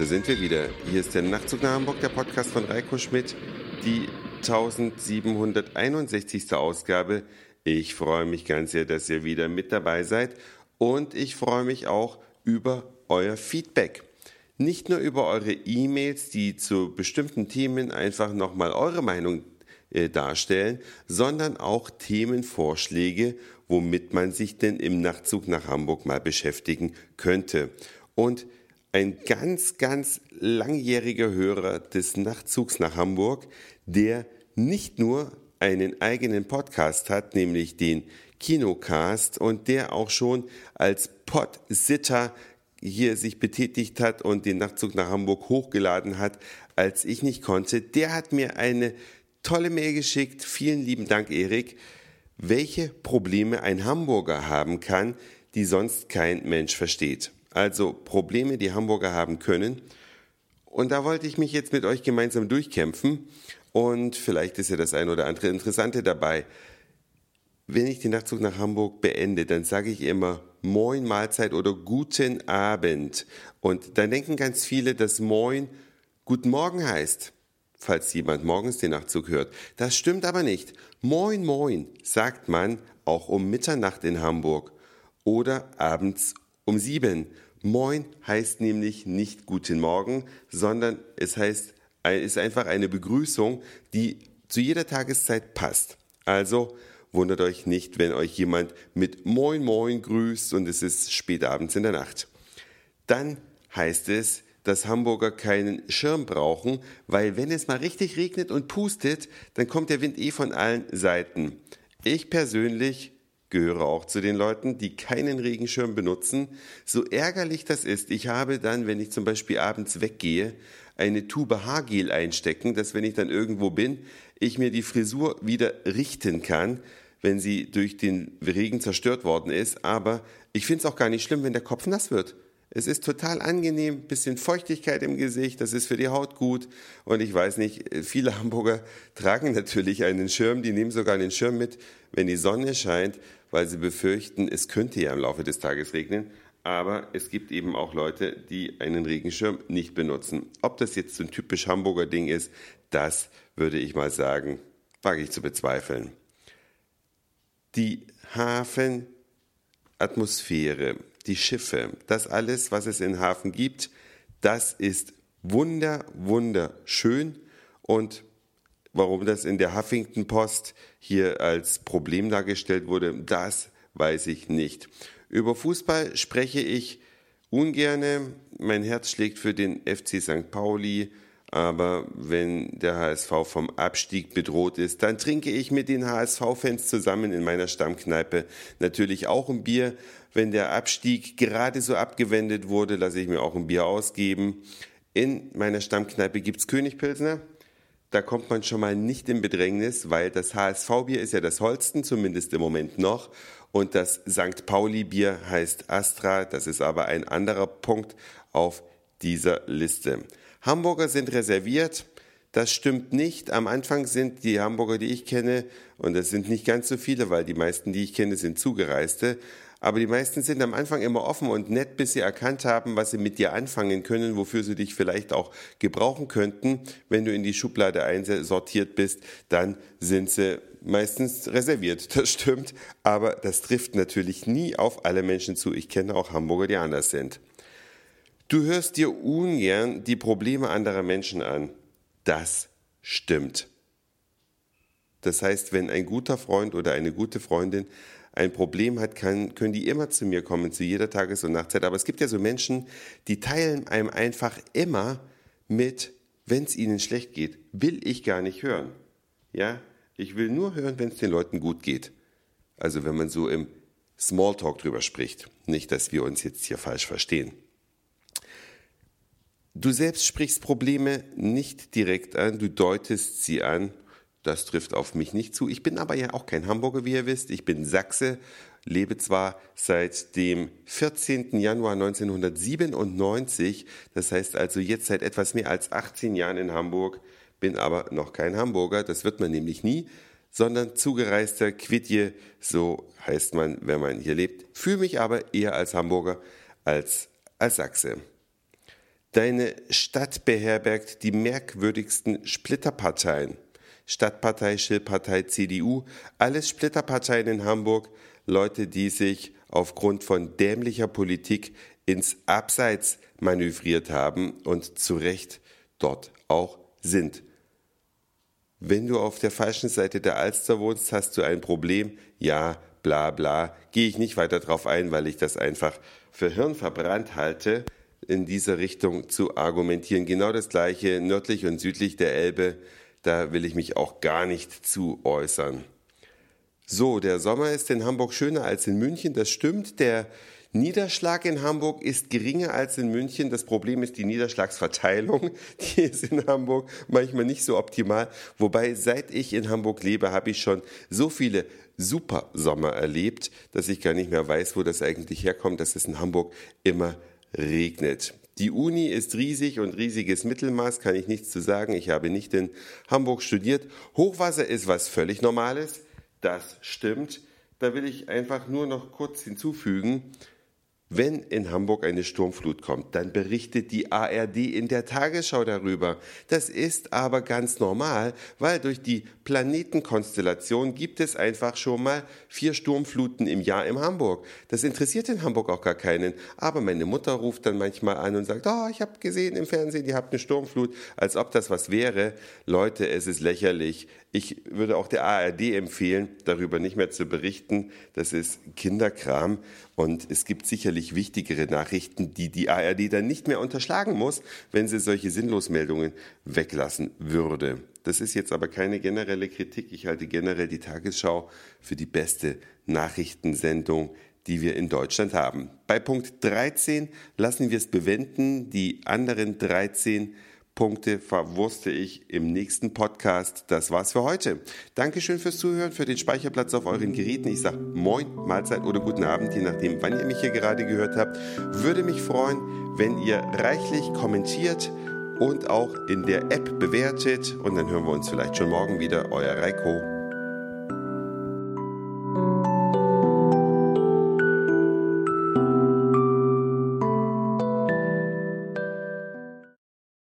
Da sind wir wieder. Hier ist der Nachtzug nach Hamburg, der Podcast von Reiko Schmidt, die 1761. Ausgabe. Ich freue mich ganz sehr, dass ihr wieder mit dabei seid und ich freue mich auch über euer Feedback. Nicht nur über eure E-Mails, die zu bestimmten Themen einfach nochmal eure Meinung darstellen, sondern auch Themenvorschläge, womit man sich denn im Nachtzug nach Hamburg mal beschäftigen könnte. Und ein ganz, ganz langjähriger Hörer des Nachtzugs nach Hamburg, der nicht nur einen eigenen Podcast hat, nämlich den Kinocast, und der auch schon als Podsitter hier sich betätigt hat und den Nachtzug nach Hamburg hochgeladen hat, als ich nicht konnte, der hat mir eine tolle Mail geschickt. Vielen lieben Dank, Erik. Welche Probleme ein Hamburger haben kann, die sonst kein Mensch versteht. Also Probleme, die Hamburger haben können. Und da wollte ich mich jetzt mit euch gemeinsam durchkämpfen. Und vielleicht ist ja das ein oder andere Interessante dabei. Wenn ich den Nachtzug nach Hamburg beende, dann sage ich immer Moin, Mahlzeit oder Guten Abend. Und dann denken ganz viele, dass Moin Guten Morgen heißt, falls jemand morgens den Nachtzug hört. Das stimmt aber nicht. Moin, Moin sagt man auch um Mitternacht in Hamburg oder abends um 7. Moin heißt nämlich nicht Guten Morgen, sondern es ist einfach eine Begrüßung, die zu jeder Tageszeit passt. Also wundert euch nicht, wenn euch jemand mit Moin Moin grüßt und es ist spät abends in der Nacht. Dann heißt es, dass Hamburger keinen Schirm brauchen, weil wenn es mal richtig regnet und pustet, dann kommt der Wind von allen Seiten. Ich persönlich gehöre auch zu den Leuten, die keinen Regenschirm benutzen. So ärgerlich das ist, ich habe dann, wenn ich zum Beispiel abends weggehe, eine Tube Haargel einstecken, dass wenn ich dann irgendwo bin, ich mir die Frisur wieder richten kann, wenn sie durch den Regen zerstört worden ist. Aber ich finde es auch gar nicht schlimm, wenn der Kopf nass wird. Es ist total angenehm, bisschen Feuchtigkeit im Gesicht, das ist für die Haut gut. Und ich weiß nicht, viele Hamburger tragen natürlich einen Schirm, die nehmen sogar einen Schirm mit, wenn die Sonne scheint, weil sie befürchten, es könnte ja im Laufe des Tages regnen. Aber es gibt eben auch Leute, die einen Regenschirm nicht benutzen. Ob das jetzt so ein typisch Hamburger Ding ist, das würde ich mal sagen, wage ich zu bezweifeln. Die Hafenatmosphäre, die Schiffe, das alles, was es in Hafen gibt, das ist wunderschön. Und warum das in der Huffington Post hier als Problem dargestellt wurde, das weiß ich nicht. Über Fußball spreche ich ungerne. Mein Herz schlägt für den FC St. Pauli. Aber wenn der HSV vom Abstieg bedroht ist, dann trinke ich mit den HSV-Fans zusammen in meiner Stammkneipe natürlich auch ein Bier. Wenn der Abstieg gerade so abgewendet wurde, lasse ich mir auch ein Bier ausgeben. In meiner Stammkneipe gibt's Königpilsner. Da kommt man schon mal nicht in Bedrängnis, weil das HSV-Bier ist ja das Holsten, zumindest im Moment noch. Und das St. Pauli-Bier heißt Astra. Das ist aber ein anderer Punkt auf dieser Liste. Hamburger sind reserviert, das stimmt nicht. Am Anfang sind die Hamburger, die ich kenne, und das sind nicht ganz so viele, weil die meisten, die ich kenne, sind Zugereiste, aber die meisten sind am Anfang immer offen und nett, bis sie erkannt haben, was sie mit dir anfangen können, wofür sie dich vielleicht auch gebrauchen könnten. Wenn du in die Schublade einsortiert bist, dann sind sie meistens reserviert, das stimmt, aber das trifft natürlich nie auf alle Menschen zu. Ich kenne auch Hamburger, die anders sind. Du hörst dir ungern die Probleme anderer Menschen an. Das stimmt. Das heißt, wenn ein guter Freund oder eine gute Freundin ein Problem hat, können die immer zu mir kommen, zu jeder Tages- und Nachtzeit. Aber es gibt ja so Menschen, die teilen einem einfach immer mit, wenn es ihnen schlecht geht. Will ich gar nicht hören. Ja, ich will nur hören, wenn es den Leuten gut geht. Also wenn man so im Smalltalk drüber spricht. Nicht, dass wir uns jetzt hier falsch verstehen. Du selbst sprichst Probleme nicht direkt an, du deutest sie an. Das trifft auf mich nicht zu. Ich bin aber ja auch kein Hamburger, wie ihr wisst. Ich bin Sachse, lebe zwar seit dem 14. Januar 1997, das heißt also jetzt seit etwas mehr als 18 Jahren in Hamburg, bin aber noch kein Hamburger, das wird man nämlich nie, sondern zugereister Quidje, so heißt man, wenn man hier lebt. Fühle mich aber eher als Hamburger als Sachse. Deine Stadt beherbergt die merkwürdigsten Splitterparteien. Stadtpartei, Schillpartei, CDU, alles Splitterparteien in Hamburg, Leute, die sich aufgrund von dämlicher Politik ins Abseits manövriert haben und zu Recht dort auch sind. Wenn du auf der falschen Seite der Alster wohnst, hast du ein Problem. Ja, bla bla, gehe ich nicht weiter drauf ein, weil ich das einfach für hirnverbrannt halte, in dieser Richtung zu argumentieren. Genau das Gleiche nördlich und südlich der Elbe, da will ich mich auch gar nicht zu äußern. So, der Sommer ist in Hamburg schöner als in München, das stimmt. Der Niederschlag in Hamburg ist geringer als in München. Das Problem ist die Niederschlagsverteilung. Die ist in Hamburg manchmal nicht so optimal. Wobei, seit ich in Hamburg lebe, habe ich schon so viele super Sommer erlebt, dass ich gar nicht mehr weiß, wo das eigentlich herkommt, dass es in Hamburg immer regnet. Die Uni ist riesig und riesiges Mittelmaß, kann ich nichts zu sagen. Ich habe nicht in Hamburg studiert. Hochwasser ist was völlig Normales. Das stimmt. Da will ich einfach nur noch kurz hinzufügen, wenn in Hamburg eine Sturmflut kommt, dann berichtet die ARD in der Tagesschau darüber. Das ist aber ganz normal, weil durch die Planetenkonstellation gibt es einfach schon mal 4 Sturmfluten im Jahr in Hamburg. Das interessiert in Hamburg auch gar keinen. Aber meine Mutter ruft dann manchmal an und sagt, ich habe gesehen im Fernsehen, ihr habt eine Sturmflut, als ob das was wäre. Leute, es ist lächerlich. Ich würde auch der ARD empfehlen, darüber nicht mehr zu berichten. Das ist Kinderkram und es gibt sicherlich wichtigere Nachrichten, die die ARD dann nicht mehr unterschlagen muss, wenn sie solche Sinnlosmeldungen weglassen würde. Das ist jetzt aber keine generelle Kritik. Ich halte generell die Tagesschau für die beste Nachrichtensendung, die wir in Deutschland haben. Bei Punkt 13 lassen wir es bewenden. Die anderen 13 Punkte verwurste ich im nächsten Podcast. Das war's für heute. Dankeschön fürs Zuhören, für den Speicherplatz auf euren Geräten. Ich sage Moin, Mahlzeit oder guten Abend, je nachdem, wann ihr mich hier gerade gehört habt. Würde mich freuen, wenn ihr reichlich kommentiert und auch in der App bewertet. Und dann hören wir uns vielleicht schon morgen wieder. Euer Reiko.